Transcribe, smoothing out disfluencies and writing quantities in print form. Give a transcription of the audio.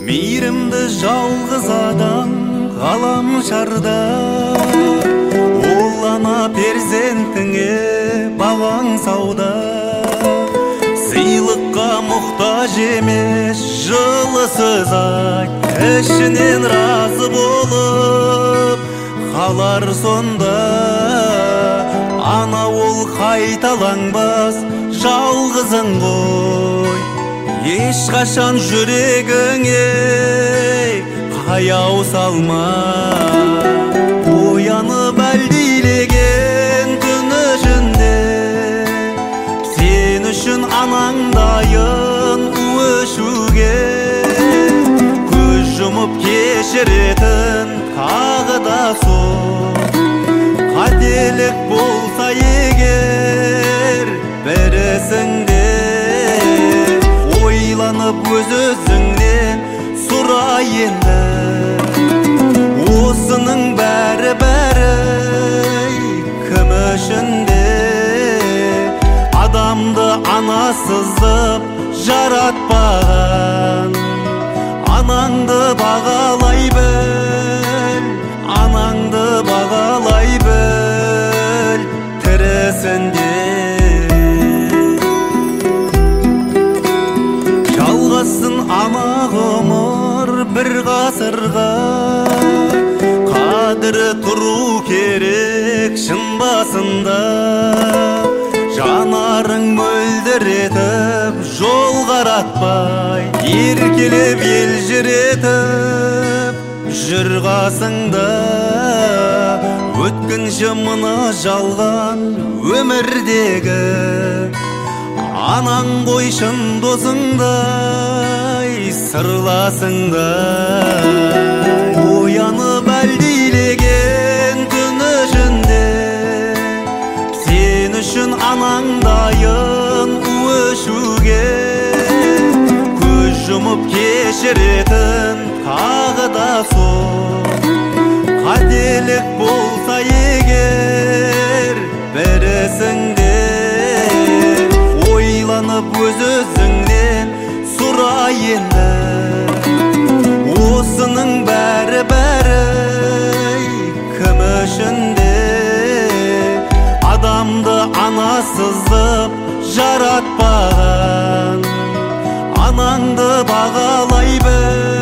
мейірімді жалғыз адам ғаламшарда, ол ана перзентіңе бағаң сауда. Сыйлыққа мұқтаж емес жылысыз айт, ішінен разы болып қалар сонда. Ана ол қайталанбас жалғызың ғой, ешқашан жүрегіңе қаяу салма. Оянып әлдилеген түн ішінде сен үшін анаңдайын өшуге, көз жұмып кешіретін тағы да сол. Қателік болса егер бірісіңде, ойланып өз-өзіңнен сұра енді. Осының бәрі кім үшінде? Адамды анасыздып жаратпаған, анаңды бағалай біл, анаңды бағалай біл тірісінде. Жалғасын ана ғұмыр бір ғасырға, қадірі тұру керек шын басында. Жанарың мөлдір етіп жол қаратпай, еркелеп елжіретіп жүр қасыңда. Өткінші мына жалған өмірдегі, анаң ғой шын досыңдай сырласыңдай. Оянып әлдилеген түн ішінде сен үшін анаңдайын өшуге, көз жұмып кешіретін тағы да сол. Қателік болса егер бірісіңде, ойланып өз-өзіңнен сұра енді. Осының бәрі кім үшінде? Адамды анасыздып жаратпаған, анаңды бағалай біл,